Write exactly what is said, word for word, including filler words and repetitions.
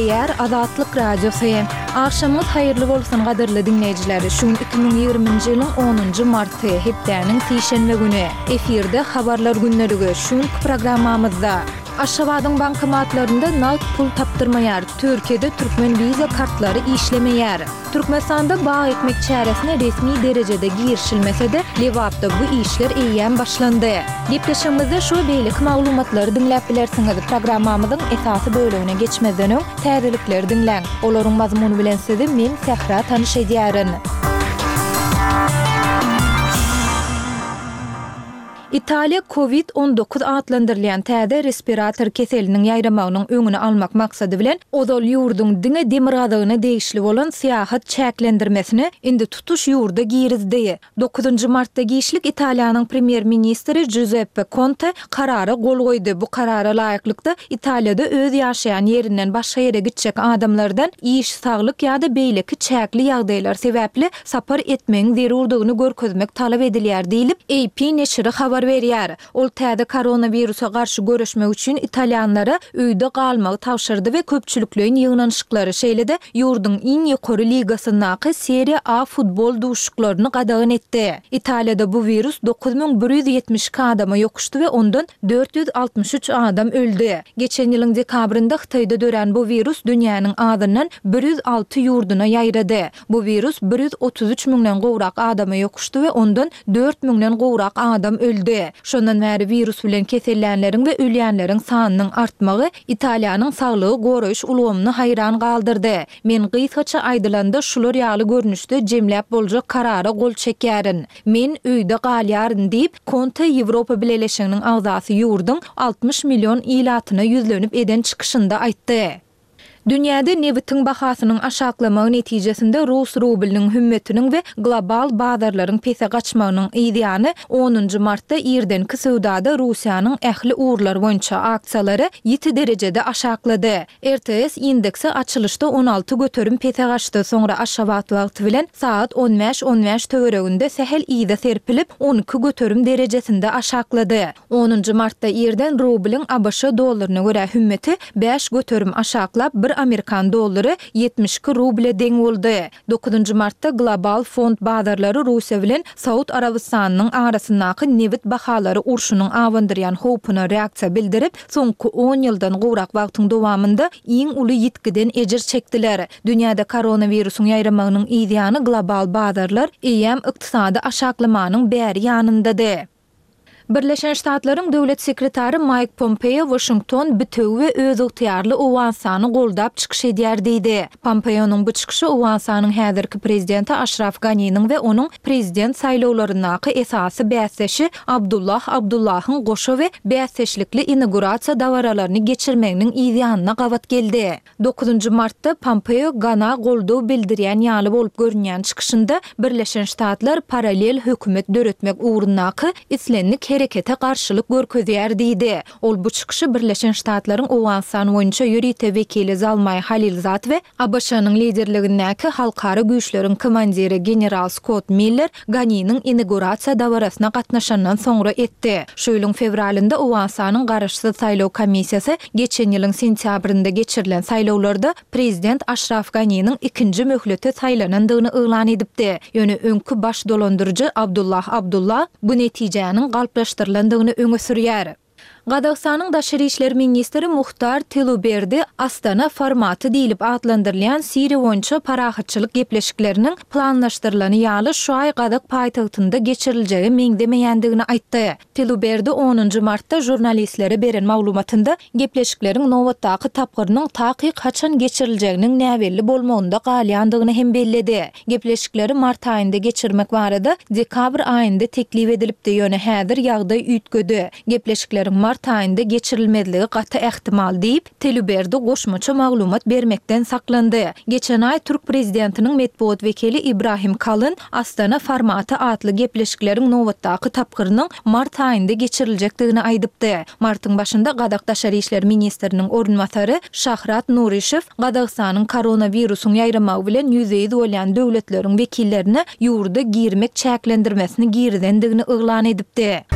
Eýär Azatlyk Radiosu. Akşamyz haýyrly bolsun gaderli dinleýijiler. Şu iki bin ýygrymynjy ýylyň onunjy marty hepdäniň sişenme güni. Efirde habarlar günlerigi şu programmamyzda Aşgabatyň bankomatlarynda naqd pul tapdyrmaýar. Türkiýede türkmen viza kartlary işlemeýär. Türkmenistanda bağ etmek çäresine resmi derejede girişilmese-de Lewapda bu işler eýýän başlandy. Gepleşigimizde şu beýlik maglumatlary dinläp bilersiňiz. Programmamyzyň esasy bölümine geçmezden öň täzelikleri dinläň. Olaryň mazmuny bilen sizi men Sehra tanyş edýärin. İtaliya covid on dokuz adlandyrylýan täze respirator keseliniň ýaýramagynyň öňüni almak maksady bilen ozal ýurduň diňe demir gazygyna degişli bolan syýahat çäklendirmesini indi tutuş ýurda girizdi. dokuzunjy martda gişlik Italiýanyň premier ministri Giuseppe Conte karara gol goýdy. Bu karara laýyklykda Italiýada öz ýaşaýan ýerinden başga ýere gitjek adamlardan iş, saglyk ýa-da beýleki çäkli ýagdaýlar sebäpli sapar etmegiň zerurdygyny görkezmek talap edilýär diýilip A P neşri habar berýär. Ol täze koronawirusa garşy görüşmek üçin Italiýanlara öýde galmagy tawşyrdy we köpçüliklerin ýygnanyşyklary şeýle-de ýurduň iň ýokary ligasyndaky Serie A futbol duşuklaryny gadagyn etdi. Italiýada bu virus dokuz bin bir ýüz ýetmiş iki adama ýokuşdy we ondan dört yüz altmış üç adam öldü. Geçen ýylyň dekabrynda Hytaýda dören bu virus dünýäniň azyndan bir yüz alty ýurduna ýaýrady. Bu virus bir yüz otuz üç miňden gowrak adama ýokuşdy we ondan dört miňden gowrak adam öldü. Şondan bäri virus bilen kesellänleriň we ölýänleriň sanynyň artmagy Italiýanyň saglygy goraýyş ulgamyny haýran galdyrdy. Men gysgaça aýdylanda şular ýaly görnüşde jemläp boljak karara gol çekýärin. Men öýde galýaryn diýip Conte Ýewropa Birleşiginiň agzasy ýurduň altmış milyon ilatyna ýüzlenip eden çykyşynda aýtdy. Dünýäde neftiň bahasynyň aşaklamagy netijesinde Rus rubliniň hümmetiniň we global bazarlaryň pese gaçmagynyň ýygyny onunjy martda ýerdenki sowdada Russiýanyň ähli uğurlar boýunça aksiýalary ýeti derejede aşaklady. R T S indeksi açylışda on alty göterim pese gaçdy. Soňra aşabat wagty bilen saat on beş on beş töwereginde sehel ýyda serpilip on iki göterim derejesinde aşaklady. onunjy martda ýerden rubliniň A B Ş dollaryna görä hümmeti beş göterim aşaklap bir Amerikan dollary yetmiş iki ruble deň boldy. dokuzunjy martda global fond bazarlary Russiýa bilen Saud Arabistanynyň arasyndaky neft bahalary urşunyň awandyrýan howpuna reaksiýa bildirip, soňky on ýyldan gowrak wagtyň dowamında iň uly ýitgiden ejir çekdiler. Dünýäde koronawirusyň ýaýramagynyň ýygyny global bazarlar eýem ykdysady aşaklamanyň bäri ýanyndadyr. Birleşen Ştatlaryň döwlet sekretary Mike Pompeo Washington bütöw we öz ygtyýarly owansany goldap çykyş edýär diýdi. Pompeo'nun bu çykyşy owansanyň häzirki prezidenti Ashraf Ghani'niň we onuň prezident saýlawlaryndaky esasy bäsleşi Abdullah Abdullahyň goşa we bäsleşlikli inaugurasiýa dawaralaryny geçirmeginiň ýygynyna gawat geldi. dokuzunjy martda Pompeo Ghana goldaw bildirýän ýaly bolup görünýän çykyşynda Birleşen Ştatlar paralel hökümet döretmek uğrundaky islenlik herekete garşylyk görkezýär diýdi. Ol bu çykyşy Birleşen Ştatlaryň owansany boýunça ýörite wekili Zalmay Halilzad we A B Ş-nyň liderligindäki halkara güýçleriň komandiri general Scott Miller Ghani'niň inaugurasiýa dawarasyna gatnaşandan soňra etdi. Şu ýylyň fevralynda owansanyň garaşsy saýlaw komissiýasy geçen ýylyň sentýabrynda geçirilen saýlawlarda prezident Ashraf Ghani'niň ikinji möhlete saýlanandygyny yglan edipdi. Ýöne öňkü baş dolandyrjy Abdullah Abdullah bu netijäniň galplaşdyrlandygyny öňe sürýär. Gazagstanyň daşary işler ministri Muhtar Teluberdi Astana formaty diýilip adlandyrylýan Siriýa boýunça parahatçylyk gepleşikleriniň planlaşdyrylany ýaly şu ay Gazag paýtagtynda geçiriljegi meňdemeýändigini aýtdy. Teluberdi onunjy martda jurnalistlere beren maglumatynda gepleşikleriň nowatdaky tapgyrynyň taky kaçan geçiriljeginiň näwelli bolmagyna galýandygyny hem belledi. Gepleşikleri mart aýynda geçirmek barada dekabr aýynda teklip edilipdi. Ýöne häzir ýagdaý üýtgödi. Gepleşikleriň mart aýynda geçirilmedligi gaty ähtimal diýip Teluberdi goşmaça maglumat bermekden saklandy. Geçen ay Türk prezidentiniň medpuat wekili İbrahim Kalın Astana formaty atly gepleşikleriň nowatdaky tapgyrynyň mart aýynda geçiriljekdigini aýdypdy. Martyň başynda Gazag daşary işler ministriniň orunmasary Şahrat Nurishev Gazagstanyň koronawirusyň ýaýramagy bilen ýüzeýi bolýan döwletleriň wekillerine ýurda girmek çäklendirmesini girdendigini yglan edipdi.